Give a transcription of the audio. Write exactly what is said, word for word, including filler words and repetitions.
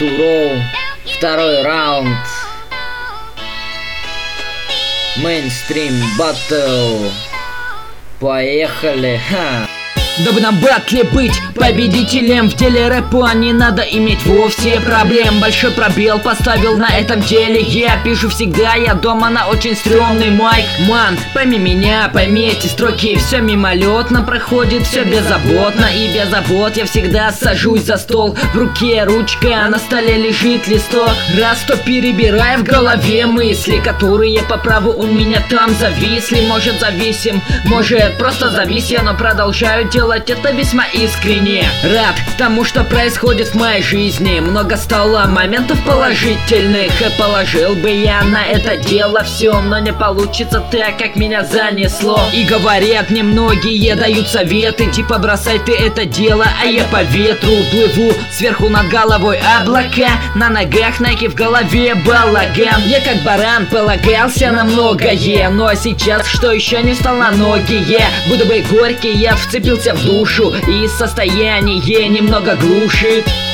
to roll. Второй раунд. Мейнстрим батл. Поехали. Ха. Дабы на батле быть победителем в деле рэпа, не надо иметь вовсе проблем. Большой пробел поставил на этом деле. Я пишу всегда, я дома на очень стрёмный майк. Ман, пойми меня, пойми эти строки. Все мимолетно проходит, все беззаботно и без забот. Я всегда сажусь за стол, в руке ручка, а на столе лежит листок. Раз то перебирая в голове мысли, которые по праву у меня там зависли. Может зависим, может просто завис я, но продолжаю делать Делать это весьма искренне. Рад тому, что происходит в моей жизни. Много стало моментов положительных, и положил бы я на это дело все, но не получится так, как меня занесло. И говорят немногие, дают советы, типа бросай ты это дело, а я по ветру плыву. Сверху над головой облака, на ногах найки, в голове балаган. Я как баран полагался на многое, но а сейчас что еще не встал на ноги. Я буду бы горький, я вцепился в душу, и состояние немного глушит.